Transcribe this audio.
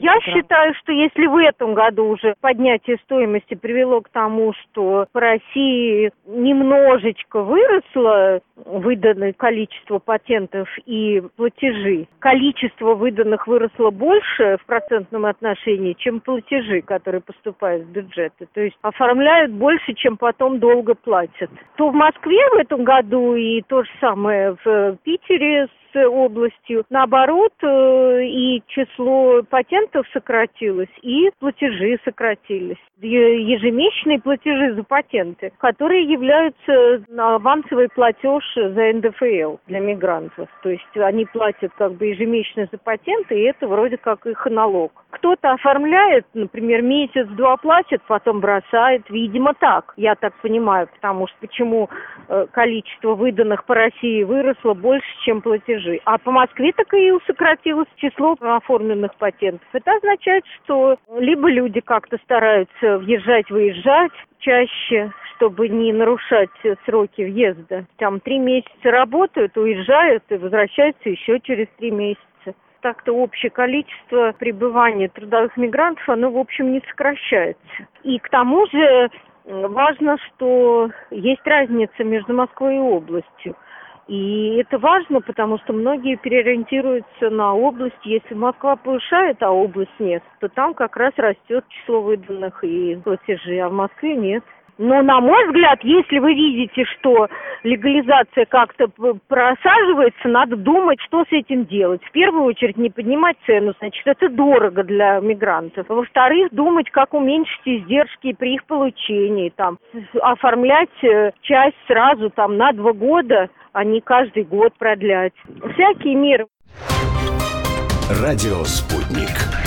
Я считаю, что если в этом году уже поднятие стоимости привело к тому, что по России немножечко выросло выданное количество патентов и платежи, количество выданных выросло больше в процентном отношении, чем платежи, которые поступают в бюджеты. То есть оформляют больше, чем потом долго платят. То в Москве в этом году и то же самое в Питере с областью, наоборот, и число патентов сократилось, и платежи сократились. Ежемесячные платежи за патенты, которые являются авансовый платеж за НДФЛ для мигрантов. То есть они платят как бы ежемесячно за патенты, и это вроде как их налог. Кто-то оформляет, например, месяц-два платит, потом бросает. Видимо, так, я так понимаю, потому что почему количество выданных по России выросло больше, чем платежи. А по Москве так и сократилось число оформленных патентов. Это означает, что либо люди как-то стараются въезжать-выезжать чаще, чтобы не нарушать сроки въезда. Там 3 месяца работают, уезжают и возвращаются еще через 3 месяца. Так-то общее количество пребывания трудовых мигрантов, оно, в общем, не сокращается. И к тому же важно, что есть разница между Москвой и областью. И это важно, потому что многие переориентируются на область. Если Москва повышает, а область нет, то там как раз растет число выданных и платежей, а в Москве нет. Но, на мой взгляд, если вы видите, что легализация как-то просаживается, надо думать, что с этим делать. В первую очередь не поднимать цену, значит, это дорого для мигрантов. Во-вторых, думать, как уменьшить издержки при их получении, там, оформлять часть сразу там, на 2 года, а не каждый год продлять. Всякие меры. Радио «Спутник».